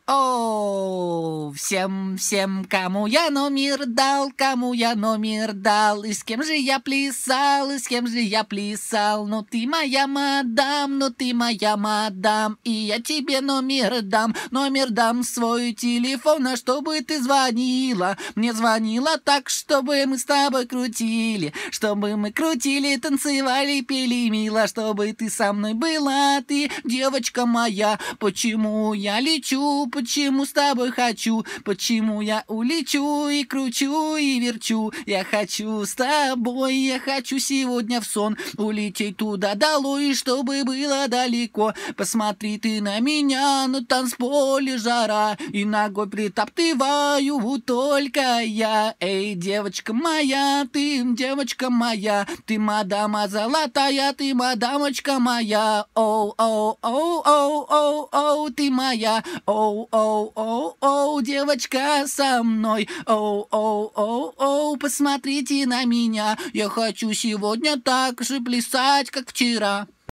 О, всем, кому я номер дал, и с кем же я плясал, ну ты моя мадам, и я тебе номер дам свой телефон, а чтобы ты звонила, мне звонила так, чтобы мы с тобой крутили, танцевали, пели мило, чтобы ты со мной была, ты девочка моя, почему я лечу, почему с тобой хочу, почему я улечу и кручу и верчу. Я хочу с тобой, я хочу сегодня в сон улететь туда долой, чтобы было далеко. Посмотри ты на меня, на танцполе жара, и ногой притоптываю только я. Эй, девочка моя, ты девочка моя, ты мадама золотая, ты мадамочка моя. Оу, оу, оу, оу, оу, оу, ты моя. Оу, оу, оу, оу, девочка со мной. Оу, оу, оу, оу, посмотрите на меня. Я хочу сегодня так же плясать, как вчера.